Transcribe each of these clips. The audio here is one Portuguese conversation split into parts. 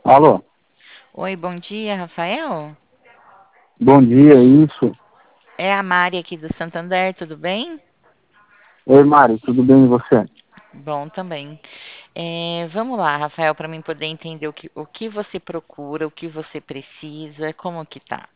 Alô, Oi, bom dia, Rafael. bom dia, isso. É a Mari aqui do Santander, tudo bem? Oi, Mari, tudo bem e você? Bom também. Vamos lá, Rafael, para mim poder entender o que você procura, o que você precisa, como que tá.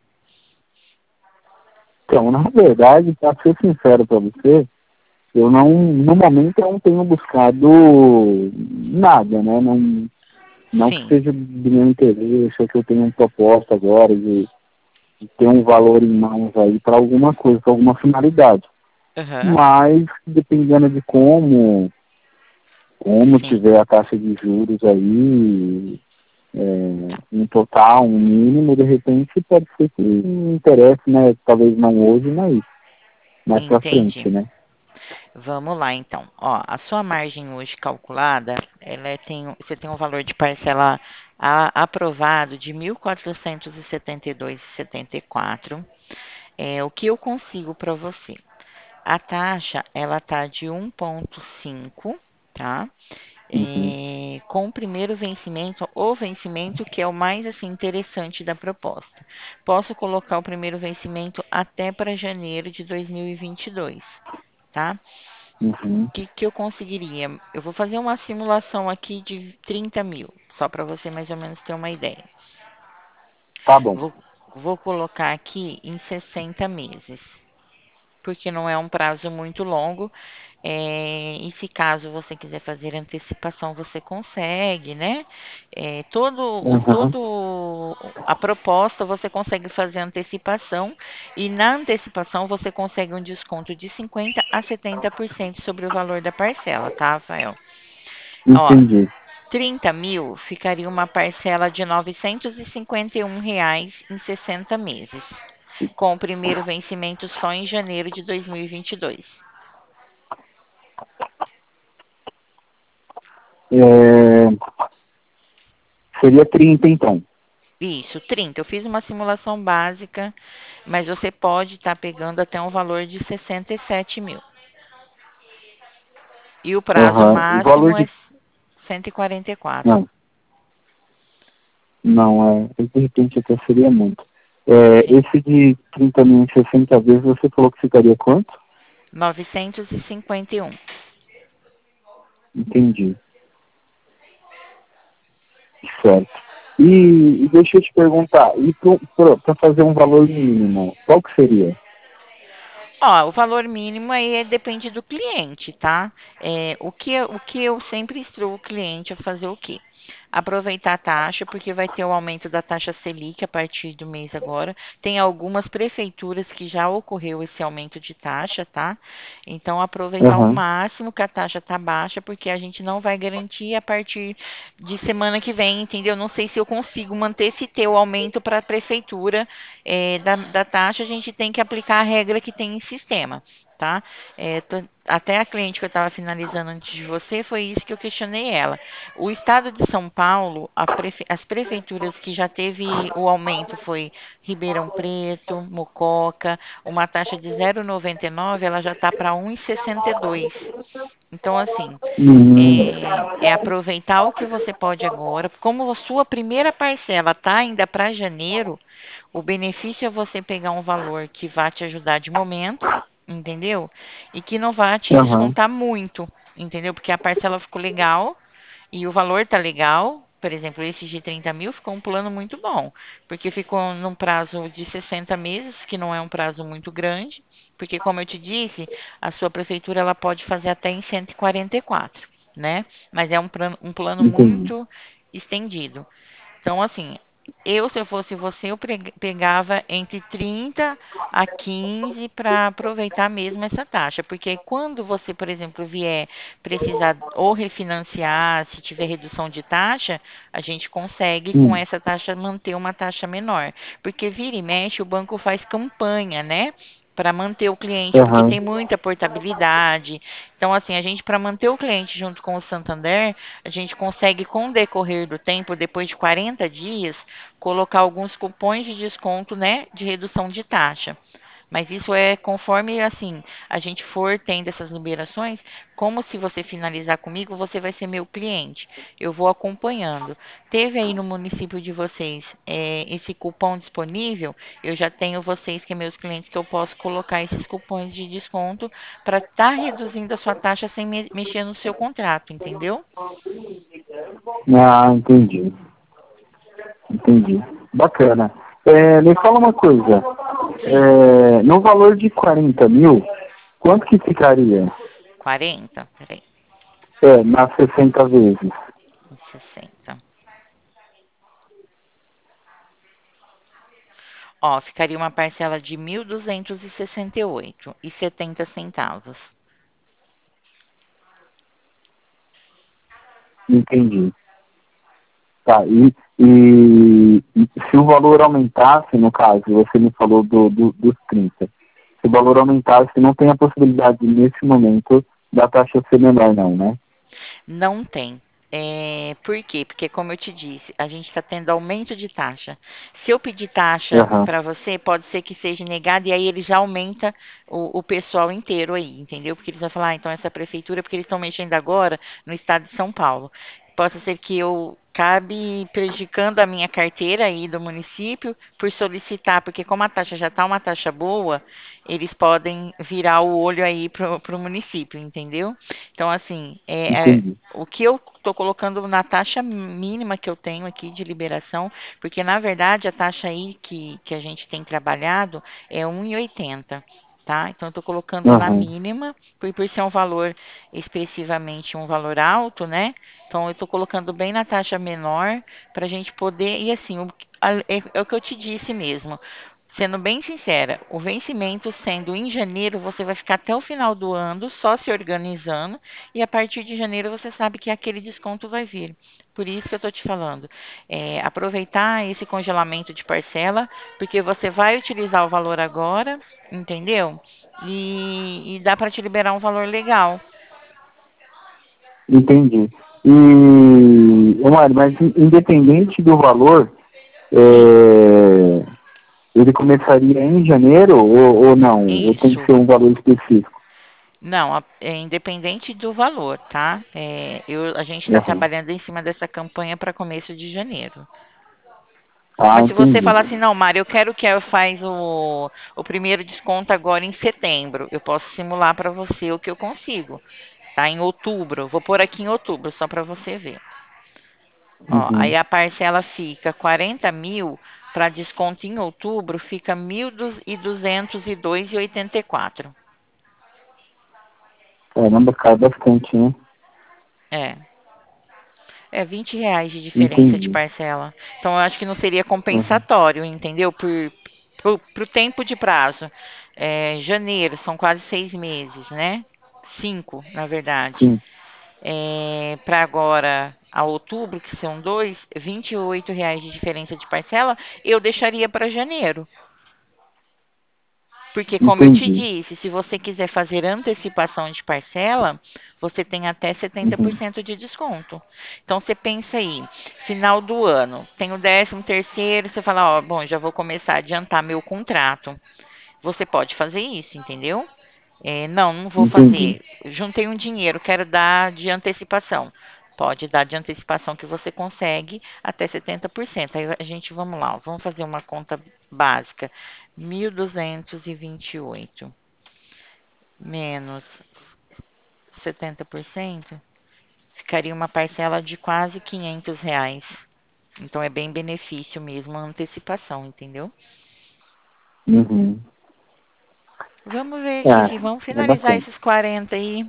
Então, na verdade, para ser sincero para você, eu não, no momento eu não tenho buscado nada, né? Não que Sim. seja do meu interesse, é que eu tenho uma proposta agora de ter um valor em mãos aí para alguma coisa, para alguma finalidade. Aham. Mas, dependendo de como Sim. tiver a taxa de juros aí, Tá. um total, um mínimo, de repente pode ser que me interesse, né? Talvez não hoje, mas mais para frente, Entendi. né? Vamos lá, então. Ó, a sua margem hoje calculada, você tem um valor de parcela aprovado de 1.472,74. O que eu consigo para você? A taxa, ela tá de 1,5, tá? Uhum, Com o primeiro vencimento, o vencimento que é o mais assim interessante da proposta. Posso colocar o primeiro vencimento até para janeiro de 2022, tá? uhum, Que eu conseguiria? Eu vou fazer uma simulação aqui de 30 mil, só para você mais ou menos ter uma ideia. tá bom. Vou, vou colocar aqui em 60 meses, porque não é um prazo muito longo. E se caso você quiser fazer antecipação, você consegue, né? Uhum, Todo a proposta você consegue fazer antecipação e na antecipação você consegue um desconto de 50 a 70% sobre o valor da parcela, tá, Rafael? Ó, entendi. 30 mil ficaria uma parcela de R$ 951 em 60 meses, com o primeiro vencimento só em janeiro de 2022. É, seria 30 então. Isso, 30. Eu fiz uma simulação básica, mas você pode estar pegando até um valor de 67 mil. E o prazo Uhum. O valor máximo é de. 144. Não, não, de repente até seria muito. É, Sim, esse de 30 mil em 60 vezes, você falou que ficaria quanto? 951. Entendi, certo. E deixa eu te perguntar, e para fazer um valor mínimo, qual que seria? Ó, o valor mínimo aí depende do cliente, tá? O que eu sempre instruo o cliente a fazer o quê? Aproveitar a taxa, porque vai ter o aumento da taxa Selic a partir do mês agora. Tem algumas prefeituras que já ocorreu esse aumento de taxa, tá? Então, aproveitar o Aham, máximo que a taxa tá baixa, porque a gente não vai garantir a partir de semana que vem, entendeu? Não sei se eu consigo manter esse teu aumento para a prefeitura da taxa, a gente tem que aplicar a regra que tem em sistema, tá? Até a cliente que eu estava finalizando antes de você, foi isso que eu questionei ela. O estado de São Paulo, as prefeituras que já teve o aumento foi Ribeirão Preto, Mococa, uma taxa de 0,99, ela já está para 1,62. Então, assim, uhum, é aproveitar o que você pode agora. Como a sua primeira parcela está ainda para janeiro, o benefício é você pegar um valor que vá te ajudar de momento, entendeu? E que não vá te aham, descontar muito, entendeu? Porque a parcela ficou legal e o valor tá legal. Por exemplo, esse de 30 mil ficou um plano muito bom, porque ficou num prazo de 60 meses, que não é um prazo muito grande, porque como eu te disse, a sua prefeitura ela pode fazer até em 144, né? Mas é um plano entendi. muito estendido. Então, assim, se eu fosse você, eu pegava entre 30 a 15 para aproveitar mesmo essa taxa. Porque quando você, por exemplo, vier precisar ou refinanciar, se tiver redução de taxa, a gente consegue com Hum, essa taxa manter uma taxa menor. Porque vira e mexe, o banco faz campanha, né? Para manter o cliente, porque aham, tem muita portabilidade. Então, assim, a gente, para manter o cliente junto com o Santander, a gente consegue, com o decorrer do tempo, depois de 40 dias, colocar alguns cupons de desconto, né, de redução de taxa. Mas isso é conforme, assim, a gente for tendo essas liberações, como se você finalizar comigo, você vai ser meu cliente. Eu vou acompanhando. Teve aí no município de vocês esse cupom disponível? Eu já tenho vocês, que é meus clientes, que eu posso colocar esses cupons de desconto para estar reduzindo a sua taxa sem mexer no seu contrato, entendeu? Ah, entendi. Entendi. Bacana. Me fala uma coisa. Sim, No valor de 40 mil, quanto que ficaria? 40, peraí, Nas 60 vezes. 60. Ó, ficaria uma parcela de 1.268,70 centavos. Entendi. Tá, e se o valor aumentasse, no caso, você me falou dos 30, se o valor aumentasse, não tem a possibilidade, nesse momento, da taxa ser menor, não, né? Não tem. Por quê? Porque, como eu te disse, a gente está tendo aumento de taxa. Se eu pedir taxa Aham, para você, pode ser que seja negado e aí ele já aumenta o pessoal inteiro aí, entendeu? Porque eles vão falar, então essa prefeitura, porque eles estão mexendo agora no estado de São Paulo. Possa ser que eu acabe prejudicando a minha carteira aí do município por solicitar, porque como a taxa já está uma taxa boa, eles podem virar o olho aí pro município, entendeu? Então, assim, entendi. o que eu estou colocando na taxa mínima que eu tenho aqui de liberação, porque na verdade a taxa aí que a gente tem trabalhado é 1,80, tá? Então eu estou colocando na Aham, mínima, por ser um valor expressivamente um valor alto, né? Então eu estou colocando bem na taxa menor para a gente poder. E assim, é o que eu te disse mesmo. Sendo bem sincera, o vencimento sendo em janeiro, você vai ficar até o final do ano só se organizando e a partir de janeiro você sabe que aquele desconto vai vir. Por isso que eu estou te falando. Aproveitar esse congelamento de parcela, porque você vai utilizar o valor agora, entendeu? E dá para te liberar um valor legal. entendi. Mário, mas independente do valor, Sim, é, ele começaria em janeiro ou não? Ou tem que isso. ser um valor específico? Não, é independente do valor, tá? A gente está Aham. trabalhando em cima dessa campanha para começo de janeiro. Ah, Mas se você entendi. falar assim, não, Mário, eu quero que eu faz o primeiro desconto agora em setembro, eu posso simular para você o que eu consigo, tá? Em outubro, vou pôr aqui em outubro só para você ver. Ó, aí Uhum. a parcela fica 40 mil, para desconto em outubro fica 1.202,84. Caramba, cai bastante, né? É. É R$ 20 de diferença de Entendi. parcela. Então, eu acho que não seria Uhum. compensatório, entendeu? Pro tempo de prazo. Janeiro, são quase 6 meses, né? 5, na verdade. Sim, Para agora, a outubro, que são dois, R$ 28 de diferença de parcela, eu deixaria para janeiro. Porque, como eu te entendi. disse, se você quiser fazer antecipação de parcela, você tem até setenta por Uhum. cento de desconto. Então, você pensa aí, final do ano, tem o 13º, você fala, ó, bom, já vou começar a adiantar meu contrato. Você pode fazer isso, entendeu? Não vou Entendi. fazer. Juntei um dinheiro, quero dar de antecipação. Pode dar de antecipação que você consegue até 70%. Aí a gente, vamos lá, vamos fazer uma conta básica. 1.228 menos 70%, ficaria uma parcela de quase R$ 500. Então é bem benefício mesmo a antecipação, entendeu? Uhum. Vamos ver, Kiki, vamos É finalizar bacana. esses 40 aí.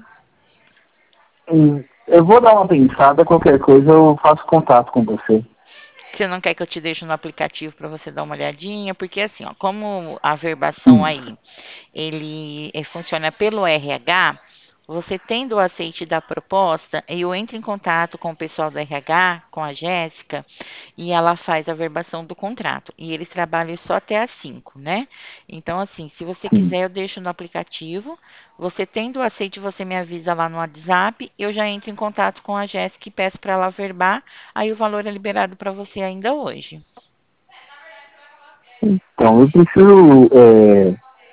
Eu vou dar uma pensada, qualquer coisa eu faço contato com você. Você não quer que eu te deixe no aplicativo para você dar uma olhadinha? Porque assim, ó, como a verbação Sim, aí, ele funciona pelo RH, você tendo o aceite da proposta, eu entro em contato com o pessoal do RH, com a Jéssica, e ela faz a verbação do contrato. E eles trabalham só até às 5, né? Então, assim, se você sim. quiser, eu deixo no aplicativo. Você tendo o aceite, você me avisa lá no WhatsApp, eu já entro em contato com a Jéssica e peço para ela verbar. Aí o valor é liberado para você ainda hoje. Então, eu preciso.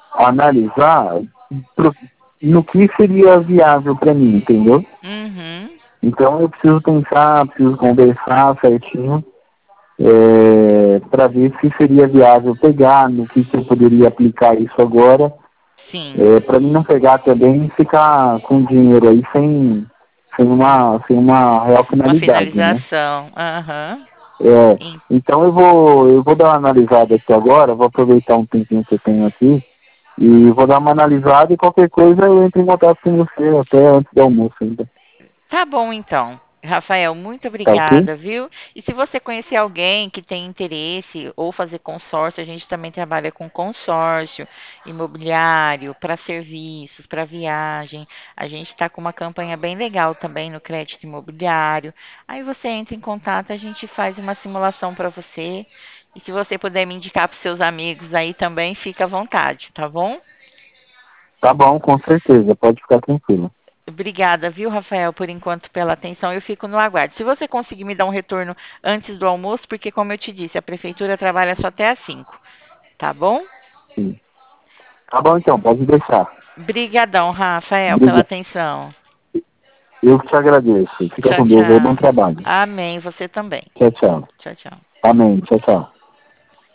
analisar pro- no que seria viável para mim, entendeu? Uhum. Então eu preciso pensar, preciso conversar certinho para ver se seria viável pegar, no que eu poderia aplicar isso agora, Sim. para mim não pegar também e ficar com dinheiro aí sem uma real Uma finalidade, né? finalização. Aham. É, Em- então eu vou dar uma analisada aqui agora, vou aproveitar um tempinho que eu tenho aqui e vou dar uma analisada e qualquer coisa eu entro em contato com você até antes do almoço ainda. Tá bom, então. Rafael, muito Tá ok? obrigada, viu? E se você conhecer alguém que tem interesse ou fazer consórcio, a gente também trabalha com consórcio imobiliário para serviços, para viagem. A gente está com uma campanha bem legal também no crédito imobiliário. Aí você entra em contato, a gente faz uma simulação para você. E se você puder me indicar para seus amigos aí também, fica à vontade, tá bom? Tá bom, com certeza, pode ficar tranquilo. Obrigada, viu, Rafael, por enquanto pela atenção. Eu fico no aguardo. Se você conseguir me dar um retorno antes do almoço, porque, como eu te disse, a prefeitura trabalha só até às 5, tá bom? Sim. Tá bom então, pode deixar. Brigadão, Rafael, pela Obrigado. atenção. Eu que te agradeço. Fica Tchau, com Deus aí, bom tchau. trabalho. Amém, você também. Tchau, tchau. Tchau, tchau. Amém. Tchau, tchau.